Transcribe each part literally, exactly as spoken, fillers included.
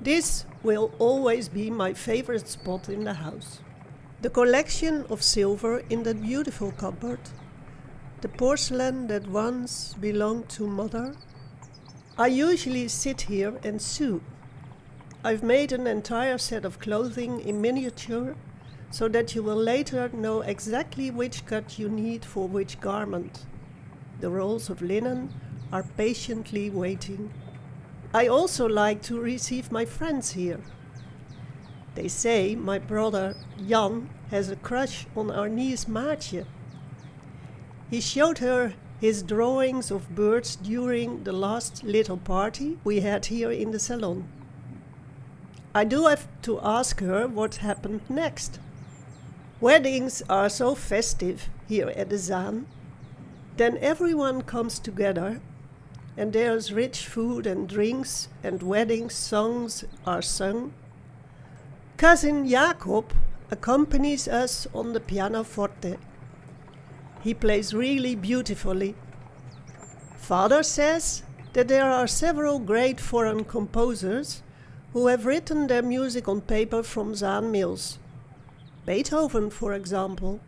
This will always be my favorite spot in the house. The collection of silver in that beautiful cupboard, the porcelain that once belonged to Mother. I usually sit here and sew. I've made an entire set of clothing in miniature so that you will later know exactly which cut you need for which garment. The rolls of linen are patiently waiting. I also like to receive my friends here. They say my brother Jan has a crush on our niece Maartje. He showed her his drawings of birds during the last little party we had here in the salon. I do have to ask her what happened next. Weddings are so festive here at the Zaan. Then everyone comes together and there's rich food and drinks and wedding songs are sung. Cousin Jacob accompanies us on the pianoforte. He plays really beautifully. Father says that there are several great foreign composers who have written their music on paper from Zaan mills. Beethoven, for example.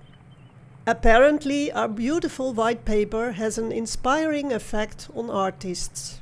Apparently, our beautiful white paper has an inspiring effect on artists.